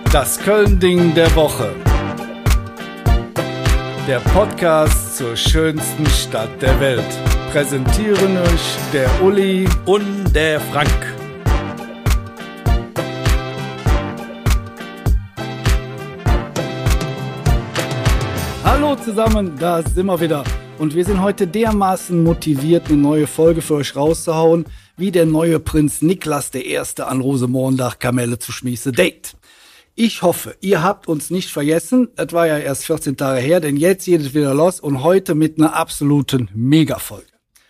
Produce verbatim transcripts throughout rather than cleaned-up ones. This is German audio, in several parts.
Das Köln-Ding der Woche. Der Podcast zur schönsten Stadt der Welt. Präsentieren euch der Uli und der Frank. Hallo zusammen, da sind wir wieder. Und wir sind heute dermaßen motiviert, eine neue Folge für euch rauszuhauen, wie der neue Prinz Niklas der Erste an Rosenmontag Kamelle zu schmiese Date. Ich hoffe, ihr habt uns nicht vergessen. Das war ja erst vierzehn Tage her, denn jetzt geht es wieder los und heute mit einer absoluten Mega-Folge.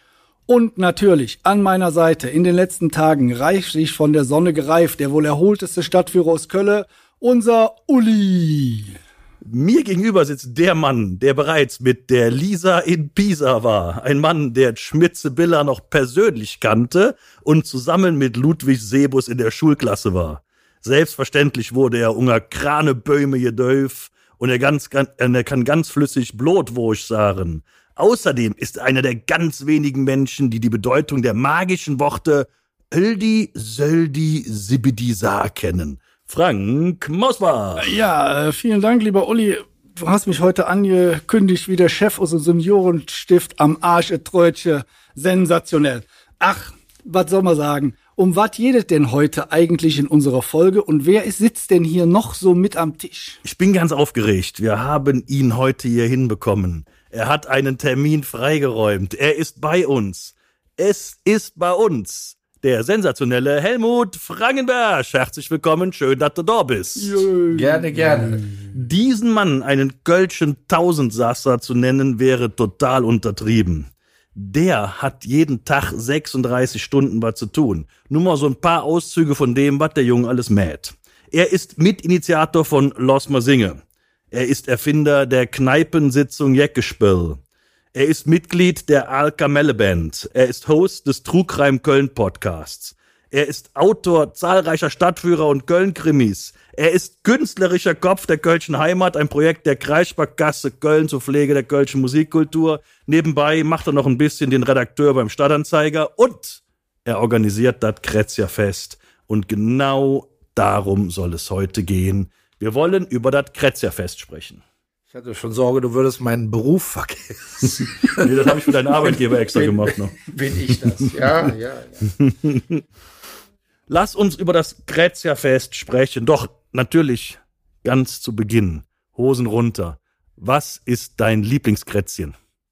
Und natürlich an meiner Seite in den letzten Tagen reichlich von der Sonne gereift, der wohl erholteste Stadtführer aus Köln, unser Uli. Mir gegenüber sitzt der Mann, der bereits mit der Lisa in Pisa war. Ein Mann, der Schmitze-Biller noch persönlich kannte und zusammen mit Ludwig Sebus in der Schulklasse war. Selbstverständlich wurde er unger Kranebäume gedöf und er, ganz, er kann ganz flüssig Blutwurst sagen. Außerdem ist er einer der ganz wenigen Menschen, die die Bedeutung der magischen Worte Öldi, Söldi, Sibidisa kennen. Frank Mosbach. Ja, vielen Dank, lieber Uli. Du hast mich heute angekündigt wie der Chef aus dem Seniorenstift am Arsch Trötche. Sensationell. Ach, was soll man sagen? Um was geht es denn heute eigentlich in unserer Folge und wer ist, sitzt denn hier noch so mit am Tisch? Ich bin ganz aufgeregt. Wir haben ihn heute hier hinbekommen. Er hat einen Termin freigeräumt. Er ist bei uns. Es ist bei uns der sensationelle Helmut Frangenberg. Herzlich willkommen, schön, dass du da bist. Jö. Gerne, gerne. Diesen Mann einen Kölschen Tausendsasser zu nennen, wäre total untertrieben. Der hat jeden Tag sechsunddreißig Stunden was zu tun. Nur mal so ein paar Auszüge von dem, was der Junge alles mäht. Er ist Mitinitiator von Los Mal Singe. Er ist Erfinder der Kneipensitzung Jeckespiel. Er ist Mitglied der Al-Kamelle Band. Er ist Host des True Crime Köln Podcasts. Er ist Autor zahlreicher Stadtführer und Köln-Krimis. Er ist künstlerischer Kopf der Kölschen Heimat, ein Projekt der Kreissparkasse Köln zur Pflege der kölschen Musikkultur. Nebenbei macht er noch ein bisschen den Redakteur beim Stadtanzeiger und er organisiert das Kretzerfest. Und genau darum soll es heute gehen. Wir wollen über das Kretzerfest sprechen. Ich hatte schon Sorge, du würdest meinen Beruf vergessen. Nee, das habe ich für deinen Arbeitgeber extra bin, gemacht noch. Bin ich das? Ja, ja, ja. Lass uns über das Kretzerfest sprechen. Doch, natürlich, ganz zu Beginn. Hosen runter. Was ist dein Lieblingskrätzchen?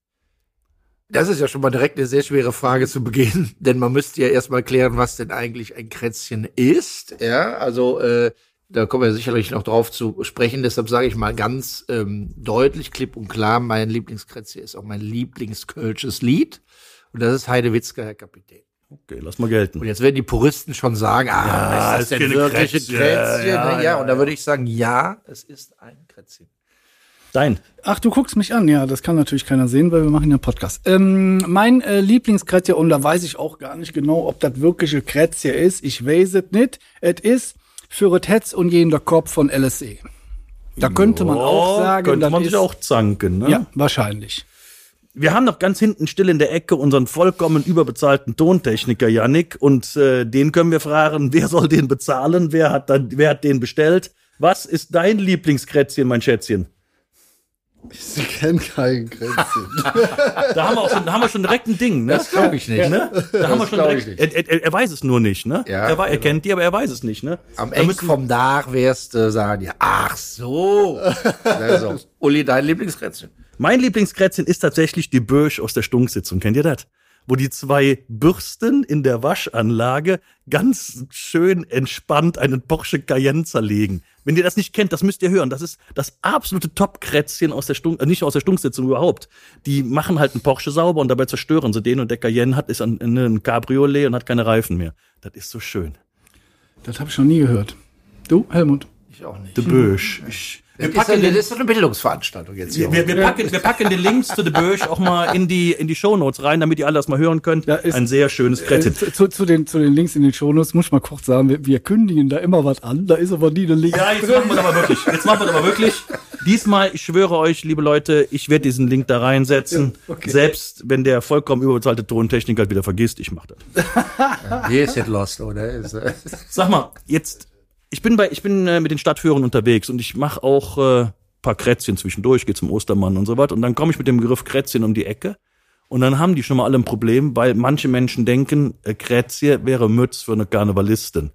Das ist ja schon mal direkt eine sehr schwere Frage zu Beginn, denn man müsste ja erstmal klären, was denn eigentlich ein Krätzchen ist. Ja, also äh, da kommen wir sicherlich noch drauf zu sprechen. Deshalb sage ich mal ganz ähm, deutlich, klipp und klar, mein Lieblingskrätzchen ist auch mein Lieblingskölsches Lied. Und das ist Heidewitzka, Herr Kapitän. Okay, lass mal gelten. Und jetzt werden die Puristen schon sagen, ah, ja, ist das denn wirklich ein Krätzchen? Ja, ja, ja, und da würde ich sagen, ja, es ist ein Krätzchen. Dein. Ach, du guckst mich an. Ja, das kann natürlich keiner sehen, weil wir machen ja einen Podcast. Ähm, mein äh, Lieblingskrätzchen, und da weiß ich auch gar nicht genau, ob das wirkliche Krätzchen ist. Ich weiß es nicht. Es ist für das Hetz und jeden der Kopf von L S E. Da könnte man auch sagen, könnte man ist, sich auch zanken, ne? Ja, wahrscheinlich. Wir haben noch ganz hinten still in der Ecke unseren vollkommen überbezahlten Tontechniker Yannick und äh, den können wir fragen, wer soll den bezahlen, wer hat, dann, wer hat den bestellt? Was ist dein Lieblingskrätzchen, mein Schätzchen? Ich kenne kein Krätzchen. Da haben wir auch schon, da haben wir schon direkt ein Ding, ne? Das glaube ich nicht. Ne? Da das haben wir schon direkt, er, er, er weiß es nur nicht, ne? Ja, er, er genau. kennt die, aber er weiß es nicht, ne? Am Ende vom Dach wärst du, sagen die, ach so. Also, Uli, dein Lieblingskrätzchen? Mein Lieblingskrätzchen ist tatsächlich die Bösch aus der Stunksitzung. Kennt ihr das? Wo die zwei Bürsten in der Waschanlage ganz schön entspannt einen Porsche Cayenne zerlegen. Wenn ihr das nicht kennt, das müsst ihr hören. Das ist das absolute Top-Krätzchen aus der Stunk, äh, nicht aus der Stunksitzung überhaupt. Die machen halt einen Porsche sauber und dabei zerstören sie den und der Cayenne hat ist ein, ein Cabriolet und hat keine Reifen mehr. Das ist so schön. Das habe ich noch nie gehört. Du, Helmut? Ich auch nicht. De Bösch. Ich, Wir das, packen ist, das ist doch eine Bildungsveranstaltung jetzt hier. Wir, wir, packen, wir packen den Links zu The Bösch auch mal in die, in die Shownotes rein, damit ihr alle das mal hören könnt. Ja, ist, ein sehr schönes Krätzchen. Äh, zu, zu, den, zu den Links in den Shownotes muss ich mal kurz sagen, wir, wir kündigen da immer was an, da ist aber nie der Link. Ja, jetzt machen wir das aber wirklich. Jetzt machen wir das aber wirklich. Diesmal, ich schwöre euch, liebe Leute, ich werde diesen Link da reinsetzen. Ja, okay. Selbst wenn der vollkommen überbezahlte Tontechniker halt wieder vergisst, ich mache das. Hier ist jetzt lost, oder? Sag mal, jetzt Ich bin bei, ich bin äh, mit den Stadtführern unterwegs und ich mache auch äh, paar Krätzchen zwischendurch, gehe zum Ostermann und so was. Und dann komme ich mit dem Begriff Krätzchen um die Ecke. Und dann haben die schon mal alle ein Problem, weil manche Menschen denken, äh, Krätzje wäre Mütz für eine Karnevalistin.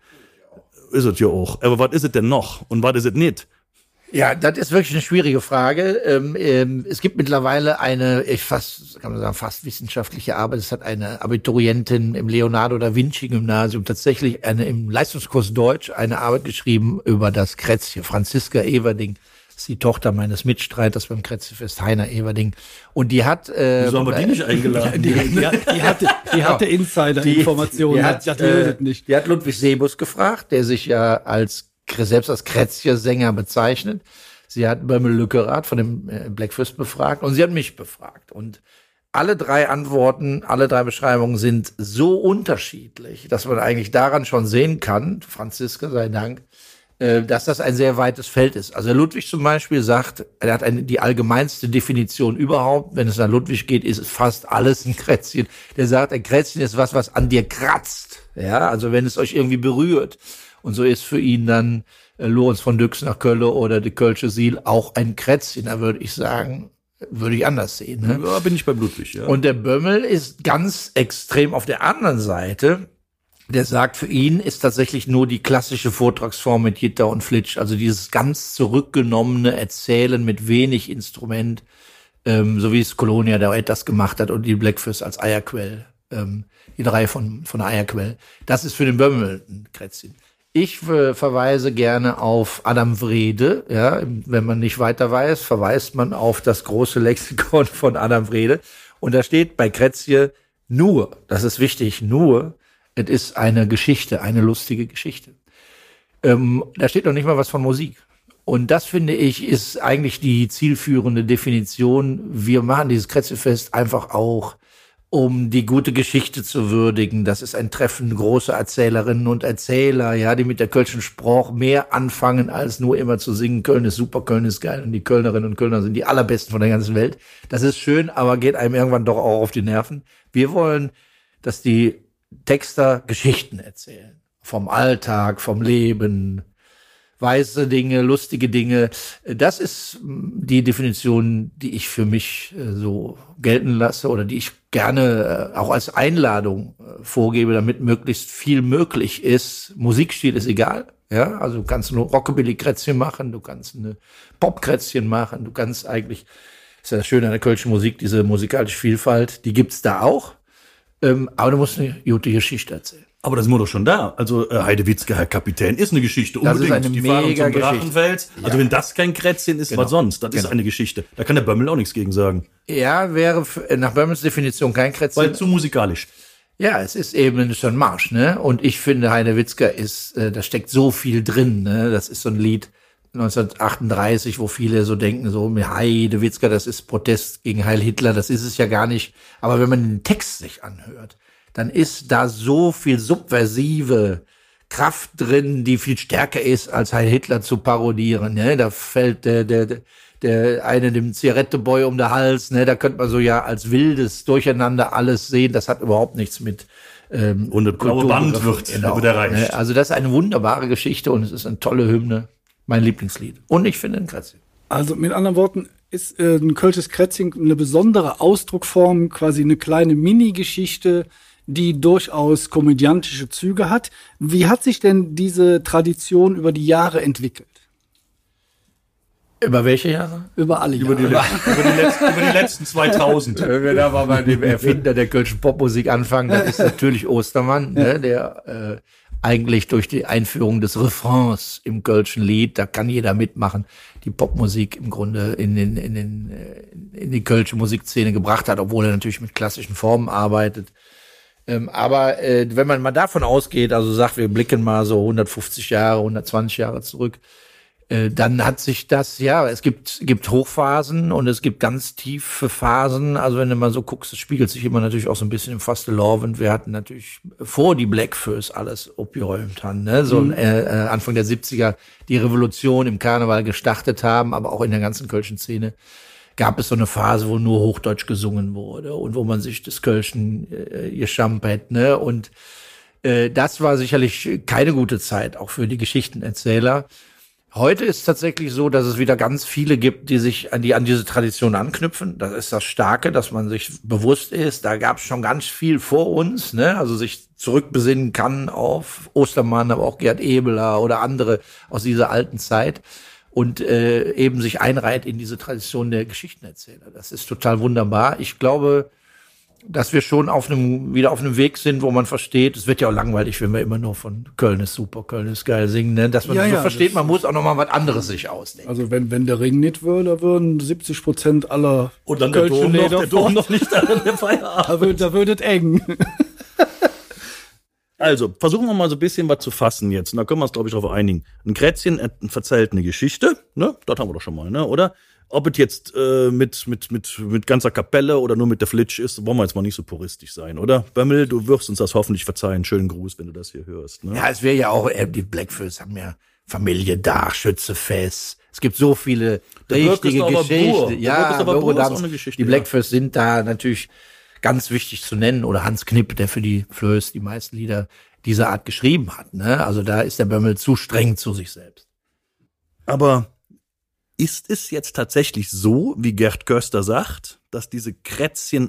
Ist es ja auch. Aber was ist es denn noch? Und was ist es nicht? Ja, das ist wirklich eine schwierige Frage. Ähm, ähm, es gibt mittlerweile eine, ich fast, kann man sagen, fast wissenschaftliche Arbeit. Es hat eine Abiturientin im Leonardo da Vinci Gymnasium tatsächlich eine im Leistungskurs Deutsch eine Arbeit geschrieben über das Krätzje. Franziska Everding ist die Tochter meines Mitstreiters beim Krätzjefest, Heiner Everding. Und die hat, äh, Wieso haben wir die nicht eingeladen? Die, die, die hatte, die hatte Insider-Informationen, die das, hat, das löst äh, es nicht. Die hat Ludwig Sebus gefragt, der sich ja als selbst als Krätzje-Sänger bezeichnet. Sie hat Bömmel Lückerath von dem äh, Blackfist befragt und sie hat mich befragt. Und alle drei Antworten, alle drei Beschreibungen sind so unterschiedlich, dass man eigentlich daran schon sehen kann, Franziska sei Dank, äh, dass das ein sehr weites Feld ist. Also Ludwig zum Beispiel sagt, er hat eine, die allgemeinste Definition überhaupt. Wenn es nach Ludwig geht, ist es fast alles ein Krätzchen. Der sagt, ein Krätzchen ist was, was an dir kratzt. Ja, also wenn es euch irgendwie berührt. Und so ist für ihn dann äh, Lorenz von Düx nach Köln oder die Kölsche Siel auch ein Krätzchen. Da würde ich sagen, würde ich anders sehen. Ne? Ja, bin ich bei Ludwig, ja. Und der Bömmel ist ganz extrem auf der anderen Seite. Der sagt, für ihn ist tatsächlich nur die klassische Vortragsform mit Jitter und Flitsch, also dieses ganz zurückgenommene Erzählen mit wenig Instrument, ähm, so wie es Colonia da etwas gemacht hat und die Blackfist als Eierquell, ähm, die drei von von Eierquell. Das ist für den Bömmel ein Krätzchen. Ich äh, verweise gerne auf Adam Wrede, ja, wenn man nicht weiter weiß, verweist man auf das große Lexikon von Adam Wrede. Und da steht bei Krätzje nur, das ist wichtig, nur, es ist eine Geschichte, eine lustige Geschichte. Ähm, da steht noch nicht mal was von Musik. Und das, finde ich, ist eigentlich die zielführende Definition. Wir machen dieses Krätzjefest einfach auch, um die gute Geschichte zu würdigen. Das ist ein Treffen großer Erzählerinnen und Erzähler, ja, die mit der Kölschen Sprach mehr anfangen, als nur immer zu singen, Köln ist super, Köln ist geil und die Kölnerinnen und Kölner sind die allerbesten von der ganzen Welt. Das ist schön, aber geht einem irgendwann doch auch auf die Nerven. Wir wollen, dass die Texter Geschichten erzählen. Vom Alltag, vom Leben, weiße Dinge, lustige Dinge. Das ist die Definition, die ich für mich so gelten lasse oder die ich gerne auch als Einladung vorgebe, damit möglichst viel möglich ist. Musikstil ist egal. Ja, also du kannst nur Rockabilly-Krätzchen machen, du kannst eine Pop-Krätzchen machen, du kannst eigentlich, ist ja das Schöne an der kölschen Musik, diese musikalische Vielfalt, die gibt's da auch. Ähm, aber du musst eine gute Geschichte erzählen. Aber da sind wir doch schon da. Also äh, Heidewitzka, Herr Kapitän, ist eine Geschichte. Das Unbedingt. ist eine Die fahren mega zum Geschichte. Drachenfels. Also Ja. wenn das kein Krätzchen ist, Genau. was sonst? Das Genau. ist eine Geschichte. Da kann der Bömmel auch nichts gegen sagen. Ja, wäre für, nach Böhmels Definition kein Krätzchen. Weil zu musikalisch. Ja, es ist eben schon Marsch, ne? Und ich finde, Heidewitzka ist, äh, da steckt so viel drin, ne? Das ist so ein Lied neunzehnhundertachtunddreißig, wo viele so denken, so, Heidewitzka, das ist Protest gegen Heil Hitler, das ist es ja gar nicht. Aber wenn man den Text sich anhört, dann ist da so viel subversive Kraft drin, die viel stärker ist, als Heil Hitler zu parodieren, ne? Da fällt der, der, der der eine dem Zigaretteboy um den Hals, ne, da könnte man so ja als wildes Durcheinander alles sehen, das hat überhaupt nichts mit ähm, Und eine blaue Wand wird, genau, wird erreicht. ne? Also das ist eine wunderbare Geschichte und es ist eine tolle Hymne, mein Lieblingslied. Und ich finde ein Krätzchen. Also mit anderen Worten ist äh, ein kölsches Krätzchen eine besondere Ausdruckform, quasi eine kleine Mini-Geschichte, die durchaus komödiantische Züge hat. Wie hat sich denn diese Tradition über die Jahre entwickelt? Über welche Jahre? Über alle Über die, Jahre. letzten, über, die letzten, über die letzten zweitausend. Wenn wir da mal bei dem Erfinder der kölschen Popmusik anfangen, das ist natürlich Ostermann, ne, der äh, eigentlich durch die Einführung des Refrains im kölschen Lied, da kann jeder mitmachen, die Popmusik im Grunde in den in den in die kölsche Musikszene gebracht hat, obwohl er natürlich mit klassischen Formen arbeitet. Ähm, aber äh, wenn man mal davon ausgeht, also sagt, wir blicken mal so hundertfünfzig Jahre, hundertzwanzig Jahre zurück, dann hat sich das, ja, es gibt gibt Hochphasen und es gibt ganz tiefe Phasen. Also wenn du mal so guckst, es spiegelt sich immer natürlich auch so ein bisschen im Fastelovend. Wir hatten natürlich vor die Blackfist alles aufgeräumt haben, ne? So mhm. äh, Anfang der siebziger die Revolution im Karneval gestartet haben, aber auch in der ganzen kölschen Szene gab es so eine Phase, wo nur Hochdeutsch gesungen wurde und wo man sich des Kölschen äh, geschampert, ne? Und Äh, das war sicherlich keine gute Zeit, auch für die Geschichtenerzähler. Heute ist es tatsächlich so, dass es wieder ganz viele gibt, die sich an die an diese Tradition anknüpfen. Das ist das Starke, dass man sich bewusst ist. Da gab es schon ganz viel vor uns, ne? Also sich zurückbesinnen kann auf Ostermann, aber auch Gerd Ebeler oder andere aus dieser alten Zeit und äh, eben sich einreiht in diese Tradition der Geschichtenerzähler. Das ist total wunderbar. Ich glaube, dass wir schon auf einem, wieder auf einem Weg sind, wo man versteht, es wird ja auch langweilig, wenn wir immer nur von Köln ist super, Köln ist geil singen, ne? Dass man Ja, so ja, versteht, das- man muss auch noch mal was anderes sich ausdenken. Also wenn, wenn der Ring nicht würde, würden siebzig Prozent aller Und dann der Kölschen Dom noch, Leder der Dom fort. noch nicht an der Feierabend. Da wird, da wird es eng. Also, versuchen wir mal so ein bisschen was zu fassen jetzt. Und da können wir uns, glaube ich, darauf einigen. Ein Krätzchen äh, verzählt eine Geschichte, ne? Das haben wir doch schon mal, ne? Oder? Ob es jetzt äh, mit, mit, mit, mit ganzer Kapelle oder nur mit der Flitsch ist, wollen wir jetzt mal nicht so puristisch sein, oder? Bömmel, du wirst uns das hoffentlich verzeihen. Schönen Gruß, wenn du das hier hörst. Ne? Ja, es wäre ja auch, äh, die Blackfoes haben ja Familie da, Schützefest. Es gibt so viele Der richtige Birkesdorfer Bur. Geschichten. Der Ja, Birkesdorfer Bur ist Birkesdorfer auch eine Geschichte, die ja. Blackfoes sind da natürlich ganz wichtig zu nennen. Oder Hans Knipp, der für die Flöß die meisten Lieder dieser Art geschrieben hat. Ne? Also da ist der Bömmel zu streng zu sich selbst. Aber ist es jetzt tatsächlich so, wie Gerd Köster sagt, dass diese Krätzchen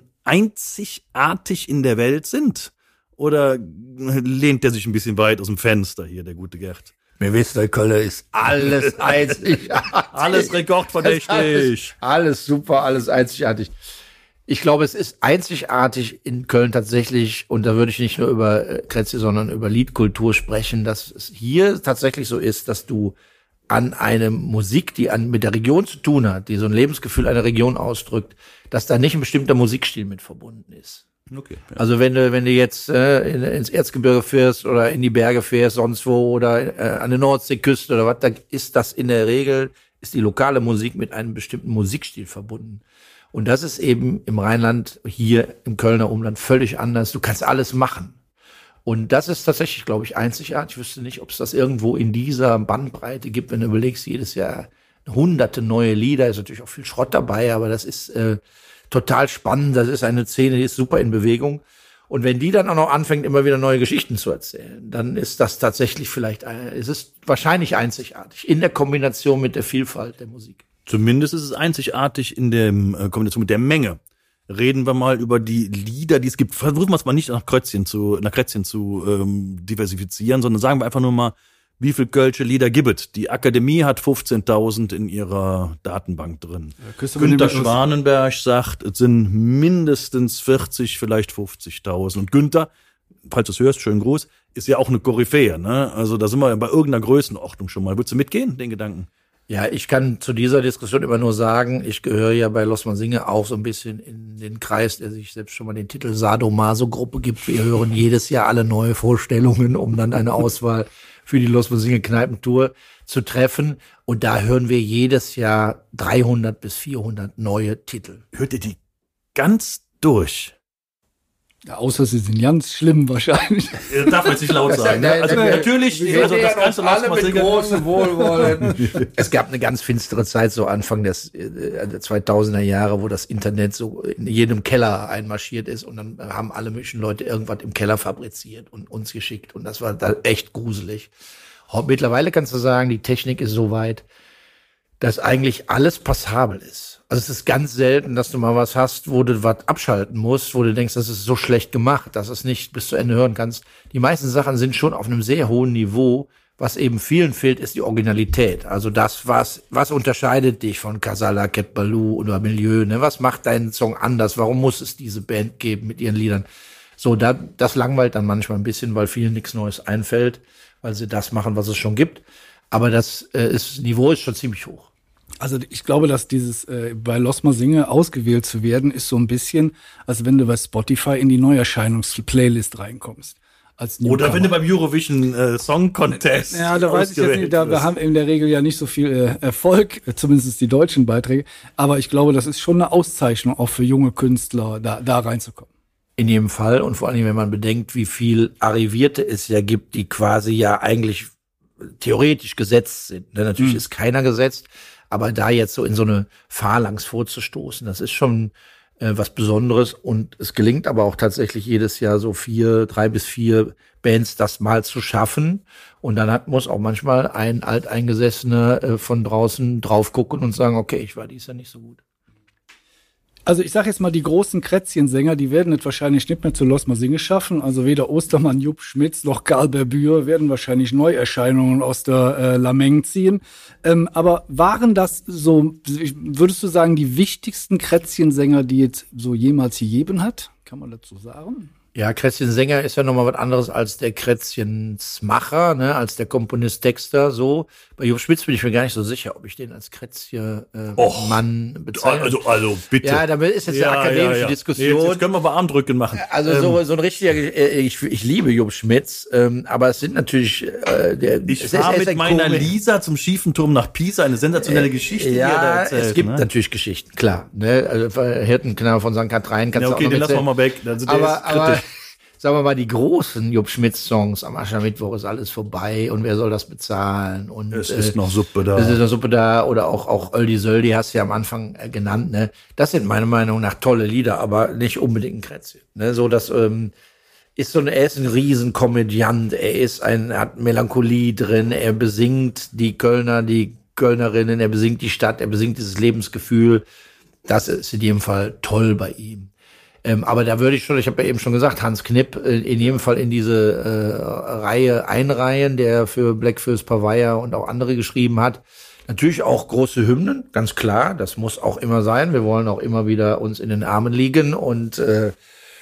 einzigartig in der Welt sind? Oder lehnt der sich ein bisschen weit aus dem Fenster hier, der gute Gerd? Mir wisst, der Kölle ist alles einzigartig. Alles rekordverdächtig. Alles, alles super, alles einzigartig. Ich glaube, es ist einzigartig in Köln tatsächlich, und da würde ich nicht nur über äh, Krätzje, sondern über Liedkultur sprechen, dass es hier tatsächlich so ist, dass du an eine Musik, die an, mit der Region zu tun hat, die so ein Lebensgefühl einer Region ausdrückt, dass da nicht ein bestimmter Musikstil mit verbunden ist. Okay, ja. Also wenn du, wenn du jetzt äh, in, ins Erzgebirge fährst oder in die Berge fährst, sonst wo, oder äh, an der Nordseeküste oder was, da ist das in der Regel, ist die lokale Musik mit einem bestimmten Musikstil verbunden. Und das ist eben im Rheinland, hier im Kölner Umland völlig anders. Du kannst alles machen. Und das ist tatsächlich, glaube ich, einzigartig. Ich wüsste nicht, ob es das irgendwo in dieser Bandbreite gibt, wenn du überlegst, jedes Jahr hunderte neue Lieder, ist natürlich auch viel Schrott dabei, aber das ist äh, total spannend. Das ist eine Szene, die ist super in Bewegung. Und wenn die dann auch noch anfängt, immer wieder neue Geschichten zu erzählen, dann ist das tatsächlich vielleicht, äh, es ist wahrscheinlich einzigartig in der Kombination mit der Vielfalt der Musik. Zumindest ist es einzigartig in der äh, Kombination mit der Menge. Reden wir mal über die Lieder, die es gibt. Versuchen wir es mal nicht nach Krötzchen zu, nach Krätzchen zu ähm, diversifizieren, sondern sagen wir einfach nur mal, wie viel kölsche Lieder gibt es? Die Akademie hat fünfzehntausend in ihrer Datenbank drin. Ja, Günter Schwanenberg sagt, es sind mindestens vierzig, vielleicht fünfzigtausend. Und Günter, falls du es hörst, schönen Gruß, ist ja auch eine Koryphäe, ne? Also da sind wir bei irgendeiner Größenordnung schon mal. Würdest du mitgehen, den Gedanken? Ja, ich kann zu dieser Diskussion immer nur sagen, ich gehöre ja bei Lossmann Singe auch so ein bisschen in den Kreis, der sich selbst schon mal den Titel Sadomaso-Gruppe gibt. Wir hören jedes Jahr alle neue Vorstellungen, um dann eine Auswahl für die Lossmann Singe Kneipentour zu treffen. Und da hören wir jedes Jahr dreihundert bis vierhundert neue Titel. Hört ihr die ganz durch? Ja, außer sie sind ganz schlimm wahrscheinlich. Das darf man jetzt nicht laut sagen. Ne? Also natürlich, also das ganze alle mit Singe. großem Wohlwollen. Es gab eine ganz finstere Zeit, so Anfang des äh, der zweitausender Jahre, wo das Internet so in jedem Keller einmarschiert ist und dann haben alle möglichen Leute irgendwas im Keller fabriziert und uns geschickt und das war da echt gruselig. Mittlerweile kannst du sagen, die Technik ist so weit, dass eigentlich alles passabel ist. Also es ist ganz selten, dass du mal was hast, wo du was abschalten musst, wo du denkst, das ist so schlecht gemacht, dass du es nicht bis zu Ende hören kannst. Die meisten Sachen sind schon auf einem sehr hohen Niveau. Was eben vielen fehlt, ist die Originalität. Also das, was was unterscheidet dich von Casala, Ket Balou oder Milieu? Ne? Was macht deinen Song anders? Warum muss es diese Band geben mit ihren Liedern? So, da, das langweilt dann manchmal ein bisschen, weil vielen nichts Neues einfällt, weil sie das machen, was es schon gibt. Aber das äh, ist, Niveau ist schon ziemlich hoch. Also ich glaube, dass dieses äh, bei Lossmann Singe ausgewählt zu werden, ist so ein bisschen, als wenn du bei Spotify in die Neuerscheinungs-Playlist reinkommst. Als Oder wenn du beim Eurovision äh, Song Contest Ja, da weiß ich jetzt nicht, da, wir haben in der Regel ja nicht so viel äh, Erfolg, äh, zumindest die deutschen Beiträge, aber ich glaube, das ist schon eine Auszeichnung auch für junge Künstler, da, da reinzukommen. In jedem Fall und vor allem, wenn man bedenkt, wie viel Arrivierte es ja gibt, die quasi ja eigentlich theoretisch gesetzt sind. Ne? Natürlich mhm. ist keiner gesetzt, aber da jetzt so in so eine Phalanx vorzustoßen, das ist schon äh, was Besonderes. Und es gelingt aber auch tatsächlich jedes Jahr so vier, drei bis vier Bands das mal zu schaffen. Und dann hat, muss auch manchmal ein Alteingesessener äh, von draußen drauf gucken und sagen, okay, ich war dies ja nicht so gut. Also ich sag jetzt mal, die großen Krätzchensänger, die werden es wahrscheinlich nicht mehr zu Los Mal Singe schaffen. Also weder Ostermann, Jupp Schmitz noch Karl Berbür werden wahrscheinlich Neuerscheinungen aus der äh, Lameng ziehen. Ähm, aber waren das so, würdest du sagen, die wichtigsten Krätzchensänger, die jetzt so jemals gegeben hat? Kann man dazu sagen? Ja, Krätzchensänger ist ja nochmal was anderes als der Krätzchensmacher, ne, als der Komponist, Texter, so. Bei Jupp Schmitz bin ich mir gar nicht so sicher, ob ich den als Krätzchen-Mann äh, bezeichne. Also, also, bitte. Ja, damit ist jetzt ja, eine akademische ja, ja. Nee, Diskussion. jetzt, jetzt können wir aber Armdrücken machen. Also ähm, so, so ein richtiger, äh, ich, ich liebe Jupp Schmitz, ähm, aber es sind natürlich, äh, der, ich es fahre ist, mit meiner Komik. Lisa zum schiefen Turm nach Pisa, eine sensationelle Geschichte, ja, die er da erzählt. es gibt ne? natürlich Geschichten, klar, ne, also Hirtenknabe von Sankt Katrein kannst Ja, okay, du auch noch den lassen wir erzählen. mal weg. Also der aber, ist kritisch. aber sagen wir mal, die großen Jupp Schmitz-Songs, am Aschermittwoch ist alles vorbei und wer soll das bezahlen? Und Es ist noch Suppe da. Es ist noch Suppe da oder auch auch Oldie Söldi hast du ja am Anfang äh, genannt. Ne, das sind meiner Meinung nach tolle Lieder, aber nicht unbedingt ein Krätzchen. Ne, so das ähm, ist so ein, er ist ein Riesenkomödiant. Er ist ein, er hat Melancholie drin. Er besingt die Kölner, die Kölnerinnen. Er besingt die Stadt. Er besingt dieses Lebensgefühl. Das ist in jedem Fall toll bei ihm. Ähm, aber da würde ich schon, ich habe ja eben schon gesagt, Hans Knipp äh, in jedem Fall in diese äh, Reihe einreihen, der für Black Fürst Pavaya und auch andere geschrieben hat. Natürlich auch große Hymnen, ganz klar, das muss auch immer sein. Wir wollen auch immer wieder uns in den Armen liegen und äh,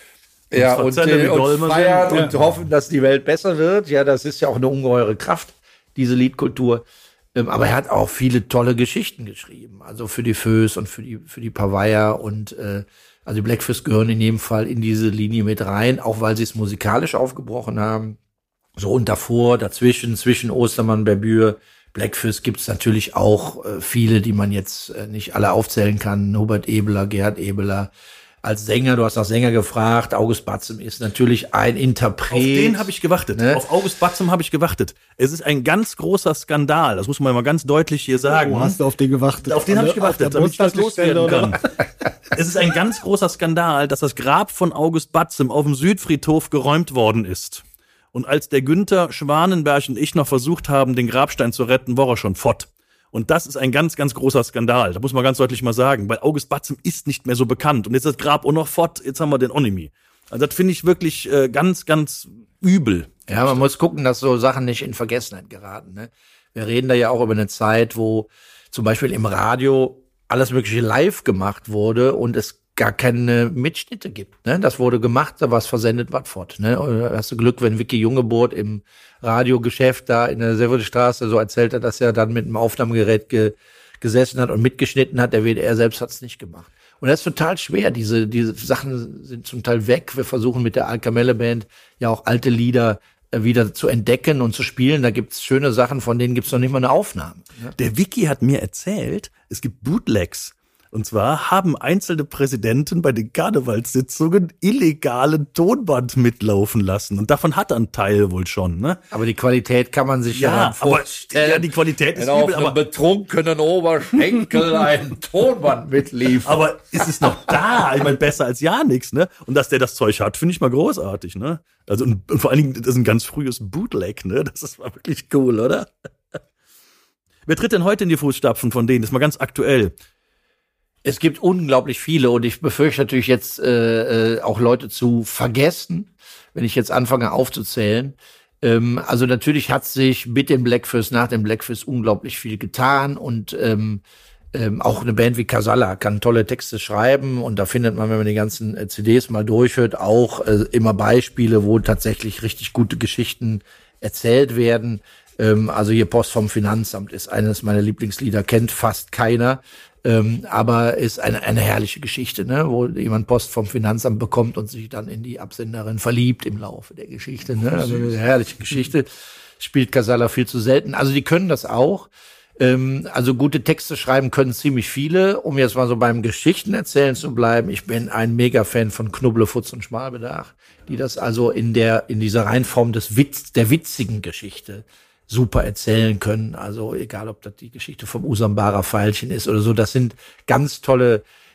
ja und, äh, und feiern und ja. hoffen, dass die Welt besser wird. Ja, das ist ja auch eine ungeheure Kraft, diese Liedkultur. Ähm, aber er hat auch viele tolle Geschichten geschrieben, also für die Föß und für die für die Pavaya und äh, also die Black Fürst gehören in jedem Fall in diese Linie mit rein, auch weil sie es musikalisch aufgebrochen haben. So und davor, dazwischen, zwischen Ostermann, Berbür, Black Fürst gibt's natürlich auch äh, viele, die man jetzt äh, nicht alle aufzählen kann. Hubert Ebeler, Gerhard Ebeler. Als Sänger, du hast nach Sänger gefragt, August Batzem ist natürlich ein Interpret. Auf den habe ich gewartet. Ne? Auf August Batzem habe ich gewartet. Es ist ein ganz großer Skandal, das muss man mal ganz deutlich hier sagen. Oh, hast du auf den gewartet? Auf den habe ich gewartet, damit ich das loswerden kann. Es ist ein ganz großer Skandal, dass das Grab von August Batzem auf dem Südfriedhof geräumt worden ist. Und als der Günther Schwanenberg und ich noch versucht haben, den Grabstein zu retten, war er schon fort. Und das ist ein ganz, ganz großer Skandal. Da muss man ganz deutlich mal sagen, weil August Batzem ist nicht mehr so bekannt. Und jetzt ist das Grab auch noch fort, jetzt haben wir den Onimi. Also das finde ich wirklich äh, ganz, ganz übel. Ja, man muss gucken, dass so Sachen nicht in Vergessenheit geraten. Ne? Wir reden da ja auch über eine Zeit, wo zum Beispiel im Radio alles Mögliche live gemacht wurde und es gar keine Mitschnitte gibt. Ne? Das wurde gemacht, da war es versendet, was fort. Ne? Oder hast du Glück, wenn Vicky Jungeburt im Radiogeschäft da in der Severidstraße, so erzählt er, dass er dann mit einem Aufnahmegerät ge gesessen hat und mitgeschnitten hat. Der W D R selbst hat es nicht gemacht. Und das ist total schwer. Diese diese Sachen sind zum Teil weg. Wir versuchen mit der Alkamelle Band ja auch alte Lieder äh, wieder zu entdecken und zu spielen. Da gibt's schöne Sachen, von denen gibt's noch nicht mal eine Aufnahme. Ne? Der Vicky hat mir erzählt, es gibt Bootlegs. Und zwar haben einzelne Präsidenten bei den Karnevalssitzungen illegalen Tonband mitlaufen lassen. Und davon hat er einen Teil wohl schon, ne? Aber die Qualität kann man sich ja, Ja, dann aber, vorstellen. ja, die Qualität ist wenn auf übel, einem aber, betrunkenen Oberschenkel ein Tonband mitlief. aber ist es noch da? Ich meine, besser als ja nix, ne? Und dass der das Zeug hat, finde ich mal großartig, ne? Also, und, und vor allen Dingen, das ist ein ganz frühes Bootleg, ne? Das ist mal wirklich cool, oder? Wer tritt denn heute in die Fußstapfen von denen? Das ist mal ganz aktuell. Es gibt unglaublich viele und ich befürchte natürlich jetzt äh, äh, auch Leute zu vergessen, wenn ich jetzt anfange aufzuzählen. Ähm, also natürlich hat sich mit dem Black Fürst, nach dem Black Fürst unglaublich viel getan und ähm, ähm, auch eine Band wie Casalla kann tolle Texte schreiben und da findet man, wenn man die ganzen äh, C Ds mal durchhört, auch äh, immer Beispiele, wo tatsächlich richtig gute Geschichten erzählt werden. Ähm, also hier Post vom Finanzamt ist eines meiner Lieblingslieder, kennt fast keiner. Ähm, aber ist eine, eine herrliche Geschichte, ne, wo jemand Post vom Finanzamt bekommt und sich dann in die Absenderin verliebt im Laufe der Geschichte, ne, also eine herrliche Geschichte, spielt Casalla viel zu selten, also die können das auch, ähm, also gute Texte schreiben können ziemlich viele, um jetzt mal so beim Geschichten erzählen zu bleiben, ich bin ein Mega-Fan von Knubble, Futz und Schmalbedarf, die das also in der, in dieser Reinform des Witz, der witzigen Geschichte super erzählen können. Also egal, ob das die Geschichte vom Usambarer Veilchen ist oder so. Das sind ganz tolle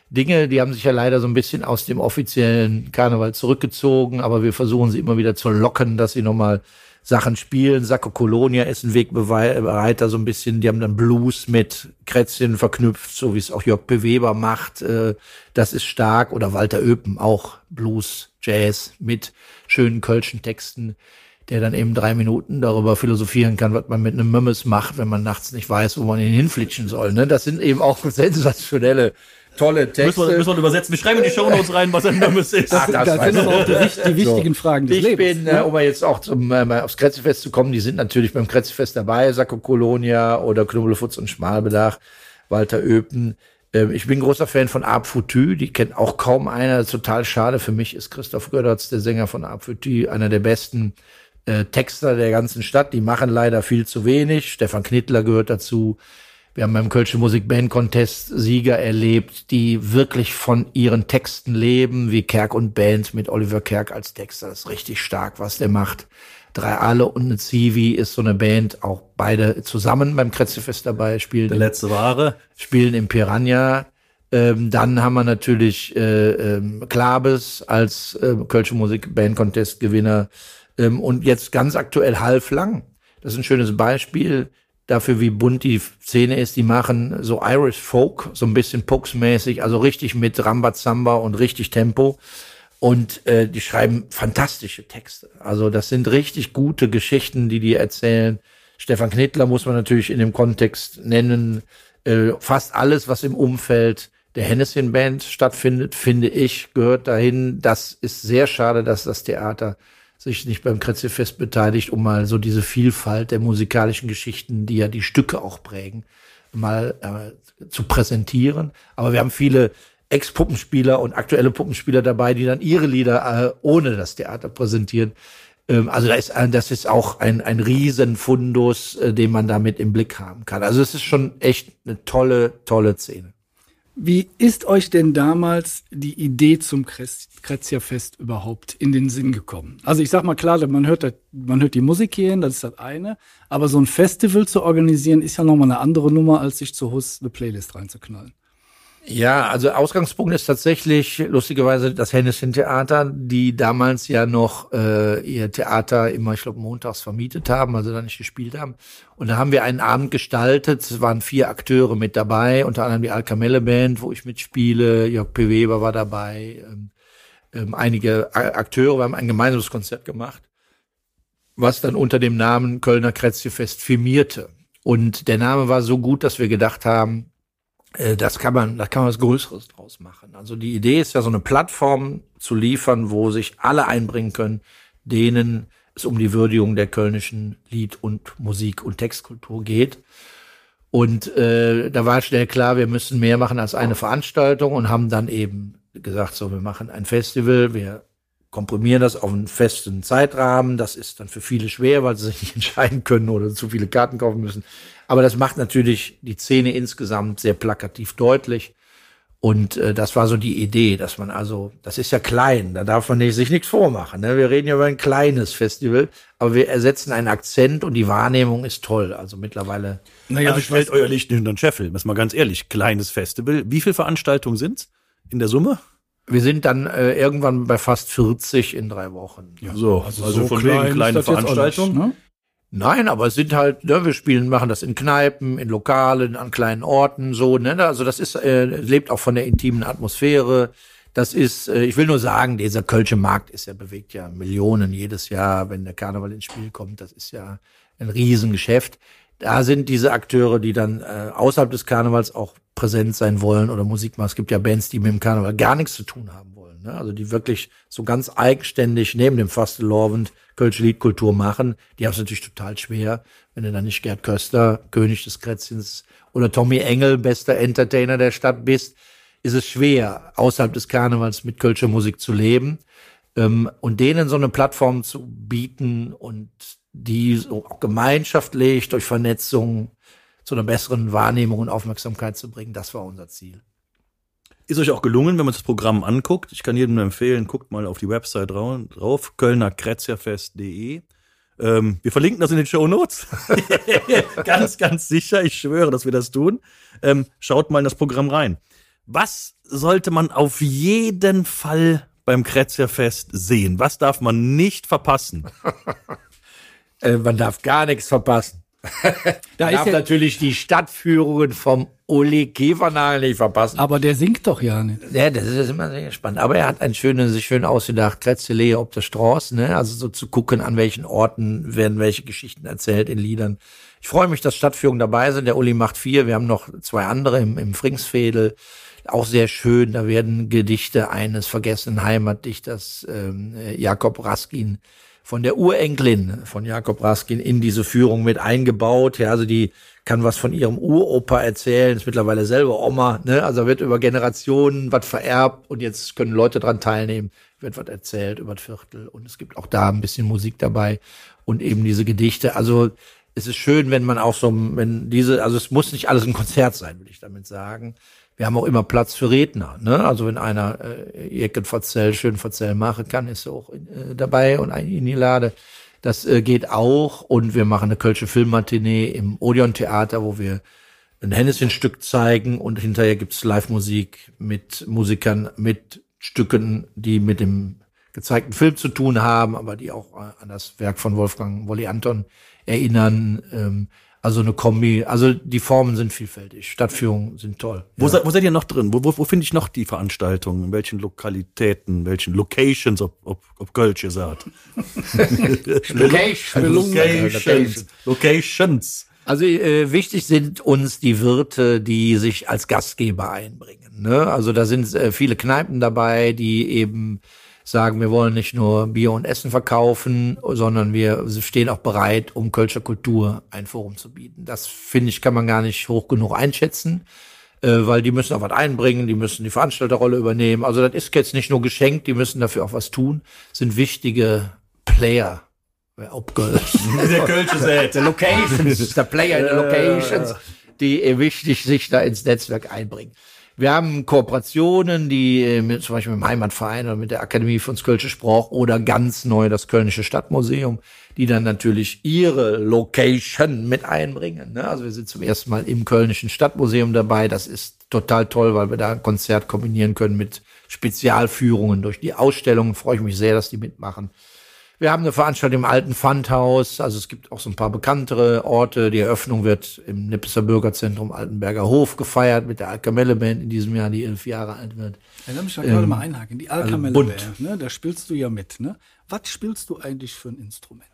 Dinge, die haben sich ja leider so ein bisschen aus dem offiziellen Karneval zurückgezogen, aber wir versuchen sie immer wieder zu locken, dass sie nochmal Sachen spielen. Sacco Colonia ist ein Wegbereiter so ein bisschen. Die haben dann Blues mit Krätzchen verknüpft, so wie es auch Jörg P. Weber macht. Das ist stark. Oder Walter Oepen, auch Blues, Jazz mit schönen kölschen Texten, der dann eben drei Minuten darüber philosophieren kann, was man mit einem Mümmes macht, wenn man nachts nicht weiß, wo man ihn hinflitschen soll. Das sind eben auch sensationelle tolle Texte. Müssen wir, müssen wir übersetzen. Wir schreiben in die Shownotes rein, was ein Mümmes ist. Ach, das das sind aber auch die, die wichtigen so. Fragen des ich Lebens. Ich bin, ne? um mal jetzt auch zum, äh, aufs Krätzefest zu kommen, die sind natürlich beim Krätzefest dabei, Sacco Colonia oder Knubbelfutz und Schmalbedach, Walter Oepen. Ähm, ich bin großer Fan von Arp Foutu, die kennt auch kaum einer. Das ist total schade. Für mich ist Christoph Gödertz, der Sänger von Arp Foutu, einer der besten äh, Texter der ganzen Stadt. Die machen leider viel zu wenig. Stefan Knittler gehört dazu. Wir haben beim Kölsche Musik-Band-Contest Sieger erlebt, die wirklich von ihren Texten leben, wie Kerk und Band mit Oliver Kerk als Texter. Das ist richtig stark, was der macht. Drei Aale und eine Zivi ist so eine Band, auch beide zusammen beim Krätzefest dabei, spielen. Der letzte Ware. Spielen im Piranha. Ähm, dann haben wir natürlich äh, ähm, Klabes als äh, Kölsche Musik-Band-Contest-Gewinner. Ähm, und jetzt ganz aktuell Halflang. Das ist ein schönes Beispiel dafür, wie bunt die Szene ist. Die machen so Irish Folk, so ein bisschen Pux-mäßig, also richtig mit Rambazamba und richtig Tempo. Und äh, die schreiben fantastische Texte. Also das sind richtig gute Geschichten, die die erzählen. Stefan Knittler muss man natürlich in dem Kontext nennen. Äh, fast alles, was im Umfeld der Hennessy-Band stattfindet, finde ich, gehört dahin. Das ist sehr schade, dass das Theater sich nicht beim Krätzefest beteiligt, um mal so diese Vielfalt der musikalischen Geschichten, die ja die Stücke auch prägen, mal äh, zu präsentieren. Aber wir haben viele Ex-Puppenspieler und aktuelle Puppenspieler dabei, die dann ihre Lieder äh, ohne das Theater präsentieren. Ähm, also da ist, äh, das ist auch ein, ein Riesenfundus, äh, den man damit im Blick haben kann. Also es ist schon echt eine tolle, tolle Szene. Wie ist euch denn damals die Idee zum Krätzierfest überhaupt in den Sinn gekommen? Also ich sag mal klar, man hört, das, man hört die Musik hier hin, das ist das eine. Aber so ein Festival zu organisieren, ist ja nochmal eine andere Nummer, als sich zu Hus eine Playlist reinzuknallen. Ja, also Ausgangspunkt ist tatsächlich lustigerweise das Hennessy-Theater, die damals ja noch äh, ihr Theater immer, ich glaube, montags vermietet haben, also da nicht gespielt haben. Und da haben wir einen Abend gestaltet, es waren vier Akteure mit dabei, unter anderem die Alkamelle-Band, wo ich mitspiele, Jörg P. Weber war dabei, ähm, ähm, einige Akteure, wir haben ein gemeinsames Konzert gemacht, was dann unter dem Namen Kölner Krätzierfest firmierte. Und der Name war so gut, dass wir gedacht haben, Das kann man, da kann man was Größeres draus machen. Also die Idee ist ja, so eine Plattform zu liefern, wo sich alle einbringen können, denen es um die Würdigung der kölnischen Lied- und Musik- und Textkultur geht. Und äh, da war schnell klar, wir müssen mehr machen als eine Veranstaltung und haben dann eben gesagt, so, wir machen ein Festival, wir komprimieren das auf einen festen Zeitrahmen. Das ist dann für viele schwer, weil sie sich nicht entscheiden können oder zu viele Karten kaufen müssen. Aber das macht natürlich die Szene insgesamt sehr plakativ deutlich. Und äh, das war so die Idee, dass man also, das ist ja klein, da darf man nicht, sich nichts vormachen. Ne? Wir reden ja über ein kleines Festival, aber wir ersetzen einen Akzent und die Wahrnehmung ist toll. Also mittlerweile. Naja, also stellt euer Licht nicht unter den Scheffel. Das ist mal ganz ehrlich, kleines Festival. Wie viele Veranstaltungen sind's in der Summe? Wir sind dann äh, irgendwann bei fast vierzig in drei Wochen. Ja, so, also, also so von klein wegen kleine Veranstaltung. Nicht, ne? Nein, aber es sind halt, ne, wir spielen, machen das in Kneipen, in Lokalen, an kleinen Orten, so, ne, also das ist, äh, lebt auch von der intimen Atmosphäre. Das ist, äh, ich will nur sagen, dieser Kölsche Markt ist ja, bewegt ja Millionen jedes Jahr, wenn der Karneval ins Spiel kommt. Das ist ja ein Riesengeschäft. Da sind diese Akteure, die dann äh, außerhalb des Karnevals auch präsent sein wollen oder Musik machen. Es gibt ja Bands, die mit dem Karneval gar nichts zu tun haben wollen, ne? Also die wirklich so ganz eigenständig neben dem Fastelovend Kölsche Liedkultur machen. Die haben es natürlich total schwer, wenn du dann nicht Gerd Köster, König des Krätzchens, oder Tommy Engel, bester Entertainer der Stadt bist, ist es schwer, außerhalb des Karnevals mit Kölscher Musik zu leben. Ähm, und denen so eine Plattform zu bieten und die so auch gemeinschaftlich durch Vernetzung zu einer besseren Wahrnehmung und Aufmerksamkeit zu bringen, das war unser Ziel. Ist euch auch gelungen, wenn man das Programm anguckt. Ich kann jedem nur empfehlen, guckt mal auf die Website drauf, kölner krätzierfest punkt de. Ähm, wir verlinken das in den Shownotes. ganz, ganz sicher. Ich schwöre, dass wir das tun. Ähm, schaut mal in das Programm rein. Was sollte man auf jeden Fall beim Kretzerfest sehen? Was darf man nicht verpassen? äh, man darf gar nichts verpassen. Da man ist darf ja, natürlich die Stadtführungen vom Uli Kiefernagel nicht verpassen. aber der singt doch ja nicht. Ja, das ist immer sehr spannend. Aber er hat ein schönes, sich schön ausgedacht, Kretzelee ob der Straß, ne? Also so zu gucken, an welchen Orten werden welche Geschichten erzählt in Liedern. Ich freue mich, dass Stadtführungen dabei sind. Der Uli macht vier. Wir haben noch zwei andere im, im Fringsfädel. Auch sehr schön. Da werden Gedichte eines vergessenen Heimatdichters, ähm, Jakob Raskin, von der Urenkelin von Jakob Raskin in diese Führung mit eingebaut. Ja, also die kann was von ihrem Uropa erzählen, ist mittlerweile selber Oma, ne? Also wird über Generationen was vererbt und jetzt können Leute dran teilnehmen, wird was erzählt über das Viertel und es gibt auch da ein bisschen Musik dabei und eben diese Gedichte. Also es ist schön, wenn man auch so, wenn diese, also es muss nicht alles ein Konzert sein, will ich damit sagen. Wir haben auch immer Platz für Redner, ne? Also wenn einer äh, irgendein Verzell, schön Verzell machen kann, ist er auch äh, dabei und in die Lade. Das äh, geht auch. Und wir machen eine Kölsche Filmmatinee im Odeon-Theater, wo wir ein Henneschen-Stück zeigen und hinterher gibt's Live-Musik mit Musikern, mit Stücken, die mit dem gezeigten Film zu tun haben, aber die auch äh, an das Werk von Wolfgang Wolli Anton erinnern. Ähm, Also eine Kombi, also die Formen sind vielfältig, Stadtführungen sind toll. Wo, ja. se, wo seid ihr noch drin? Wo, wo, wo finde ich noch die Veranstaltungen? In welchen Lokalitäten, welchen Locations, ob, ob, ob Kölsch ihr sagt? Location. Locations. Locations. Also äh, wichtig sind uns die Wirte, die sich als Gastgeber einbringen. Ne? Also da sind äh, viele Kneipen dabei, die eben sagen, wir wollen nicht nur Bier und Essen verkaufen, sondern wir stehen auch bereit, um Kölscher Kultur ein Forum zu bieten. Das, finde ich, kann man gar nicht hoch genug einschätzen, äh, weil die müssen auch was einbringen, die müssen die Veranstalterrolle übernehmen. Also das ist jetzt nicht nur geschenkt, die müssen dafür auch was tun, sind wichtige Player. Ob der Kölsche der Locations, der Player in the Locations, die äh, wichtig sich da ins Netzwerk einbringen. Wir haben Kooperationen, die mit, zum Beispiel mit dem Heimatverein oder mit der Akademie für uns Kölsche Sprach oder ganz neu das Kölnische Stadtmuseum, die dann natürlich ihre Location mit einbringen. Ne? Also wir sind zum ersten Mal im Kölnischen Stadtmuseum dabei. Das ist total toll, weil wir da ein Konzert kombinieren können mit Spezialführungen durch die Ausstellungen. Freue ich mich sehr, dass die mitmachen. Wir haben eine Veranstaltung im alten Pfandhaus, also es gibt auch so ein paar bekanntere Orte. Die Eröffnung wird im Nippeser Bürgerzentrum Altenberger Hof gefeiert mit der Alkamelle-Band in diesem Jahr, die elf Jahre alt wird. Ja, lass mich da gerade ähm, mal einhaken. Die Alkamelle also Band, ne, da spielst du ja mit. Ne? Was spielst du eigentlich für ein Instrument?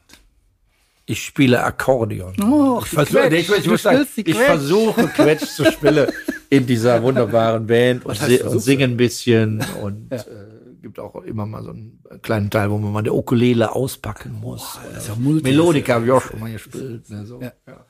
Ich spiele Akkordeon. Oh, ich versuche, ich, ich, muss sagen, ich versuche Quetsch zu spielen in dieser wunderbaren Band und, si und singe ein bisschen und ja. äh, gibt auch immer mal so einen kleinen Teil, wo man mal der Ukulele auspacken muss. Oh, das ist ja Melodika habe ich auch schon mal gespielt. Ne, so. Ja. Ja.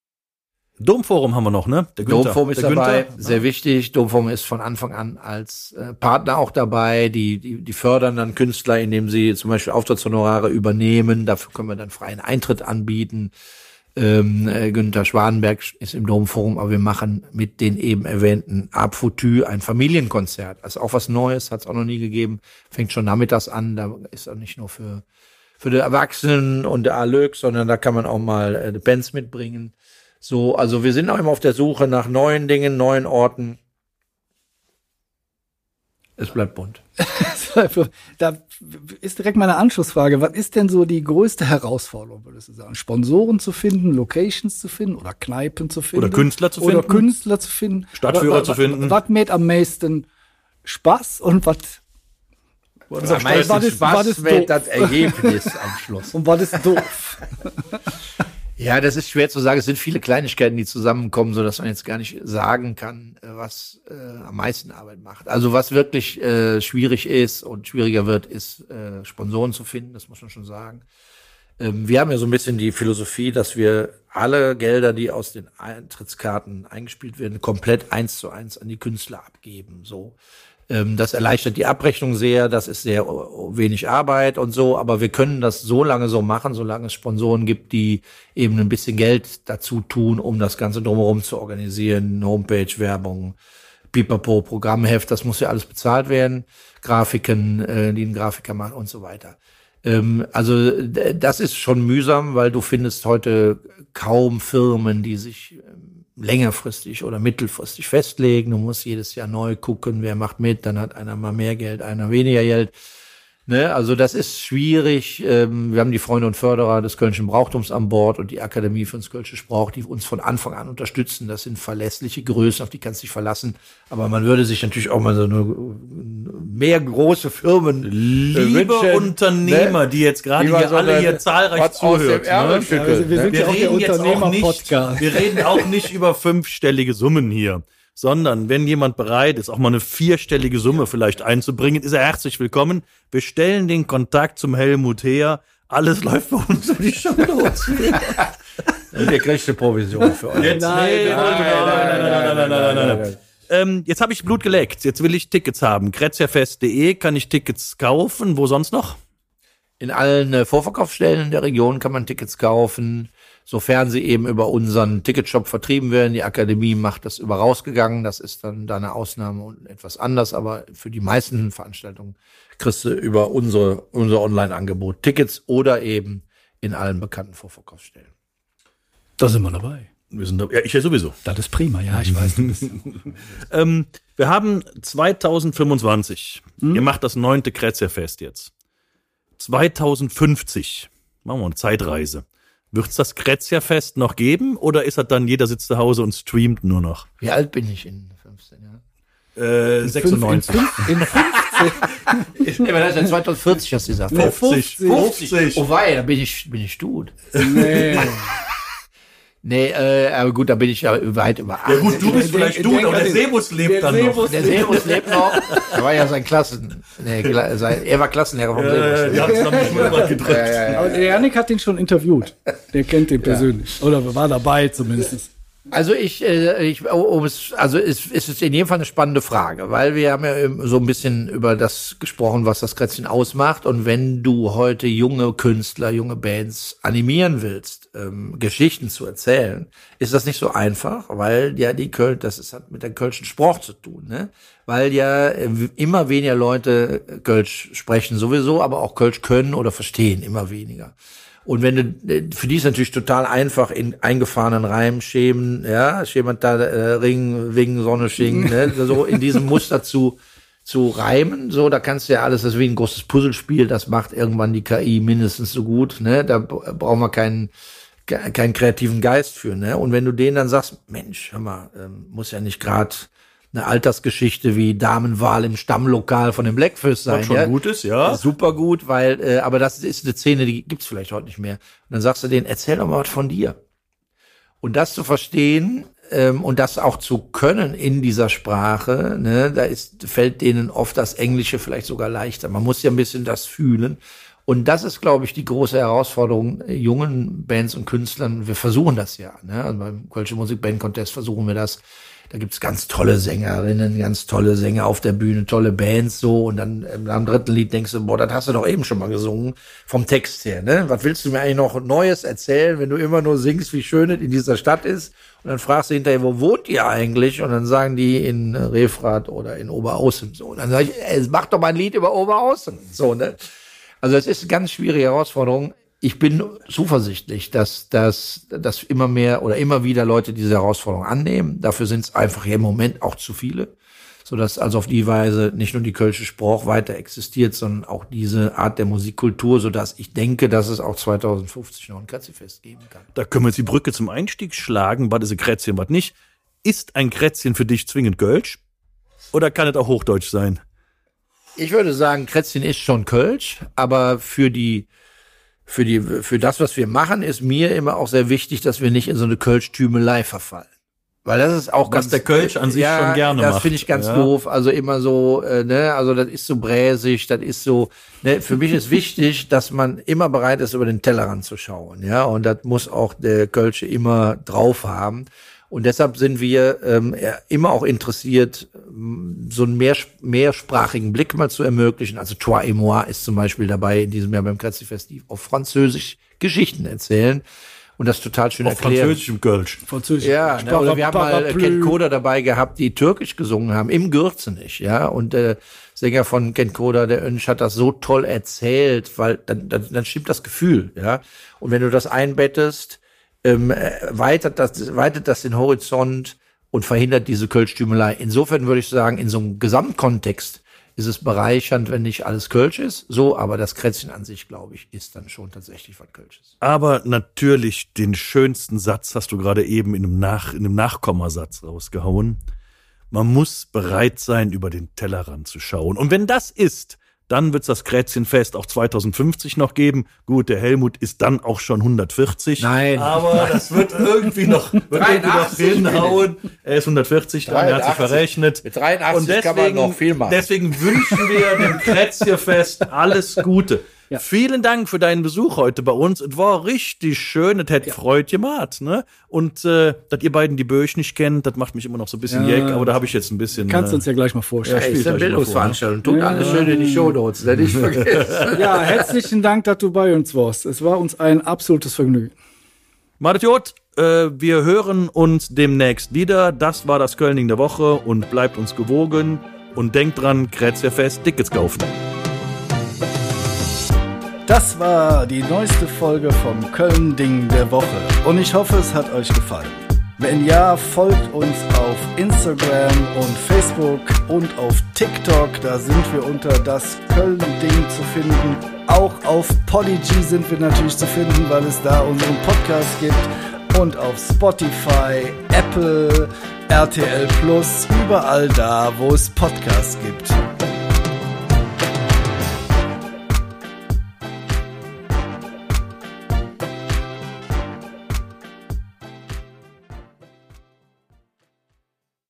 Domforum haben wir noch, ne? Der Günther. Domforum ist der dabei, Günther. Sehr wichtig. Domforum ist von Anfang an als äh, Partner auch dabei. Die, die, die fördern dann Künstler, indem sie zum Beispiel Auftrittshonorare übernehmen. Dafür können wir dann freien Eintritt anbieten. Ähm, äh, Günther Schwanenberg ist im Domforum, aber wir machen mit den eben erwähnten Ab Foutu ein Familienkonzert. Das ist auch was Neues, hat es auch noch nie gegeben. Fängt schon nachmittags an, da ist auch nicht nur für für die Erwachsenen und der A-Lök, sondern da kann man auch mal äh, die Bands mitbringen. So, also wir sind auch immer auf der Suche nach neuen Dingen, neuen Orten. Es bleibt bunt. Da ist direkt meine Anschlussfrage. Was ist denn so die größte Herausforderung, würdest du sagen? Sponsoren zu finden, Locations zu finden oder Kneipen zu finden? Oder Künstler zu finden? Oder Künstler zu finden? Stadtführer was, zu finden? Was macht am meisten Spaß und was... Was am meisten Spaß macht das Ergebnis am Schluss. Und was ist doof? Ja, das ist schwer zu sagen. Es sind viele Kleinigkeiten, die zusammenkommen, so dass man jetzt gar nicht sagen kann, was äh, am meisten Arbeit macht. Also was wirklich äh, schwierig ist und schwieriger wird, ist äh, Sponsoren zu finden. Das muss man schon sagen. Ähm, wir haben ja so ein bisschen die Philosophie, dass wir alle Gelder, die aus den Eintrittskarten eingespielt werden, komplett eins zu eins an die Künstler abgeben. So. Das erleichtert die Abrechnung sehr, das ist sehr wenig Arbeit und so, aber wir können das so lange so machen, solange es Sponsoren gibt, die eben ein bisschen Geld dazu tun, um das Ganze drumherum zu organisieren, Homepage, Werbung, Pipapo, Programmheft, das muss ja alles bezahlt werden, Grafiken, die ein Grafiker macht und so weiter. Also das ist schon mühsam, weil du findest heute kaum Firmen, die sich längerfristig oder mittelfristig festlegen. Du musst jedes Jahr neu gucken, wer macht mit, dann hat einer mal mehr Geld, einer weniger Geld. Ne, also das ist schwierig. Ähm, wir haben die Freunde und Förderer des Kölnischen Brauchtums an Bord und die Akademie für das Kölsche Sprach, die uns von Anfang an unterstützen. Das sind verlässliche Größen, auf die kannst du dich verlassen. Aber man würde sich natürlich auch mal so eine mehr große Firmen Liebe wünschen, Unternehmer, ne? die jetzt gerade Die mal hier so alle eine- hier zahlreich was aus zuhört. dem Ärmel Ne? schütteln, Ja, wir- wir ne? sind ja auch der reden jetzt auch nicht, Unternehmer-Podcast. wir reden auch nicht über fünfstellige Summen hier, sondern wenn jemand bereit ist, auch mal eine vierstellige Summe vielleicht einzubringen, ist er herzlich willkommen. Wir stellen den Kontakt zum Helmut her. Alles läuft bei uns über die Shownotes. Und ihr kriegt eine Provision für euch. Jetzt, nee, nein, nein, nein, nein, nein, nein, nein, nein. Ähm, jetzt habe ich Blut geleckt. Jetzt will ich Tickets haben. Kretzerfest punkt de kann ich Tickets kaufen. Wo sonst noch? In allen äh, Vorverkaufsstellen der Region kann man Tickets kaufen, sofern sie eben über unseren Ticketshop vertrieben werden. Die Akademie macht das über rausgegangen. Das ist dann da eine Ausnahme und etwas anders. Aber für die meisten Veranstaltungen kriegst du über unsere, unser Online-Angebot Tickets oder eben in allen bekannten Vorverkaufsstellen. Da sind wir dabei. Wir sind da, ja, ich ja sowieso. Das ist prima, ja, ich weiß. Ähm, wir haben zweitausendfünfundzwanzig. Ihr macht das neunte Kretzerfest jetzt. zweitausendfünfzig. Machen wir eine Zeitreise. Wird es das Kretzerfest noch geben oder ist das dann, jeder sitzt zu Hause und streamt nur noch? Wie alt bin ich in fünfzehn Jahren? Äh, sechsundneunzig. In fünfzehn. Ja, aber das ist ja zweitausendvierzig, hast du gesagt. Nee, fünfzig. fünfzig. Oh wei, da bin ich, bin ich tot. Nee. Nee, äh, aber gut, da bin ich ja weit über Ja gut, du bist Der- vielleicht der- du, der- aber der der- Sebus lebt der dann Sebus- noch. Der Servus lebt noch. Er war ja sein Klassen. Nee, Kla- sein, er war Klassenlehrer vom Äh, Servus. ja, das haben wir schon mal gedrückt. Aber der Janik hat ihn schon interviewt. Der kennt den persönlich. Oder war dabei zumindest. Also ich, äh, ich um es, also es, es ist in jedem Fall eine spannende Frage, weil wir haben ja eben so ein bisschen über das gesprochen, was das Kretzchen ausmacht. Und wenn du heute junge Künstler, junge Bands animieren willst, ähm, Geschichten zu erzählen, ist das nicht so einfach, weil ja die Köln, das ist, hat mit der Kölschen Sprach zu tun, ne? Weil ja äh, immer weniger Leute Kölsch sprechen sowieso, aber auch Kölsch können oder verstehen, immer weniger. Und wenn du, für die ist natürlich total einfach in eingefahrenen Reimschemen, ja, Schemat da, äh, Ring, Wing, Sonne, Sching, ne, so in diesem Muster zu, zu reimen, so, da kannst du ja alles, das ist wie ein großes Puzzlespiel, das macht irgendwann die K I mindestens so gut, ne, da brauchen wir keinen, keinen kreativen Geist für, ne, und wenn du denen dann sagst, Mensch, hör mal, ähm, muss ja nicht gerade eine Altersgeschichte wie Damenwahl im Stammlokal von den Blackfish sein, Was schon ja? gut ist, ja. Super gut, weil, äh, aber das ist eine Szene, die gibt's vielleicht heute nicht mehr. Und dann sagst du denen, erzähl doch mal was von dir. Und das zu verstehen ähm, und das auch zu können in dieser Sprache, ne, da ist, fällt denen oft das Englische vielleicht sogar leichter. Man muss ja ein bisschen das fühlen. Und das ist, glaube ich, die große Herausforderung äh, jungen Bands und Künstlern. Wir versuchen das ja, ne? Also beim Kölsche Musikband Contest versuchen wir das. Da gibt's ganz tolle Sängerinnen, ganz tolle Sänger auf der Bühne, tolle Bands so. Und dann ähm, am dritten Lied denkst du, boah, das hast du doch eben schon mal gesungen, vom Text her, ne? Was willst du mir eigentlich noch Neues erzählen, wenn du immer nur singst, wie schön es in dieser Stadt ist? Und dann fragst du hinterher, wo wohnt ihr eigentlich? Und dann sagen die in Refrath oder in Oberaußen. So, und dann sag ich, ey, mach doch mal ein Lied über Oberaußen. So, ne? Also es ist eine ganz schwierige Herausforderung. Ich bin zuversichtlich, dass, dass, dass immer mehr oder immer wieder Leute diese Herausforderung annehmen. Dafür sind es einfach hier im Moment auch zu viele, sodass also auf die Weise nicht nur die Kölsche Sprach weiter existiert, sondern auch diese Art der Musikkultur, sodass ich denke, dass es auch zweitausendfünfzig noch ein Kretzifest geben kann. Da können wir jetzt die Brücke zum Einstieg schlagen. Was ist ein Krätzchen, was nicht? Ist ein Krätzchen für dich zwingend Kölsch? Oder kann es auch Hochdeutsch sein? Ich würde sagen, Kretzchen ist schon Kölsch, aber für die Für die, für das, was wir machen, ist mir immer auch sehr wichtig, dass wir nicht in so eine Kölsch-Tümelei verfallen. Weil das ist auch Was ganz, der Kölsch an sich ja, schon gerne das macht. finde ich ganz Ja. doof. Also immer so, äh, ne, also das ist so bräsig, das ist so, ne, für mich ist wichtig, dass man immer bereit ist, über den Tellerrand zu schauen, ja, und das muss auch der Kölsche immer drauf haben. Und deshalb sind wir ähm, immer auch interessiert, so einen mehr, mehrsprachigen Blick mal zu ermöglichen. Also Toi et moi ist zum Beispiel dabei in diesem Jahr beim Kretzifest, die auf Französisch Geschichten erzählen und das total schön Auf erklären. Französisch im Kölsch. Französisch. Ja, ne, oder wir haben mal äh, Ken Koda dabei gehabt, die Türkisch gesungen haben, im Gürzenich, ja, und der Sänger von Ken Koda, der Önsch, hat das so toll erzählt, weil dann, dann, dann stimmt das Gefühl, ja, und wenn du das einbettest ähm, weitet das, weitet das den Horizont und verhindert diese Kölsch-Tümelei. Insofern würde ich sagen, in so einem Gesamtkontext ist es bereichernd, wenn nicht alles Kölsch ist. So, aber das Krätzchen an sich, glaube ich, ist dann schon tatsächlich was Kölsches. Aber natürlich, den schönsten Satz hast du gerade eben in einem, Nach, in einem Nachkommasatz rausgehauen. Man muss bereit sein, über den Tellerrand zu schauen. Und wenn das ist, dann wird's das Krätzchenfest auch zweitausendfünfzig noch geben. Gut, der Helmut ist dann auch schon hundertvierzig. Nein. Aber das wird irgendwie noch, wird irgendwie noch hinhauen. Er ist hundertvierzig, dann er hat sich verrechnet. Mit dreiundachtzig Und deswegen, kann man noch viel machen. Deswegen wünschen wir dem Krätzchenfest alles Gute. Ja. Vielen Dank für deinen Besuch heute bei uns. Es war richtig schön, es hat ja. Freude gemacht, ne? Und äh, dass ihr beiden die Böch nicht kennt, das macht mich immer noch so ein bisschen Ja. jeck, aber da habe ich jetzt ein bisschen. Kannst du äh, uns ja gleich mal Ja, vorstellen. ist eine euch mal Bildungsveranstaltung. Tut Ja. alles schön in die Shownotes, ne? Nicht vergessen. Ja, herzlichen Dank, dass du bei uns warst. Es war uns ein absolutes Vergnügen. Macht Jod, äh, wir hören uns demnächst wieder. Das war das Kölning der Woche und bleibt uns gewogen. Und denkt dran, Krätzchenfest, Tickets kaufen. Das war die neueste Folge vom Köln-Ding der Woche und ich hoffe, es hat euch gefallen. Wenn ja, folgt uns auf Instagram und Facebook und auf TikTok, da sind wir unter das Köln-Ding zu finden. Auch auf Podigy sind wir natürlich zu finden, weil es da unseren Podcast gibt und auf Spotify, Apple, R T L Plus, überall da, wo es Podcasts gibt.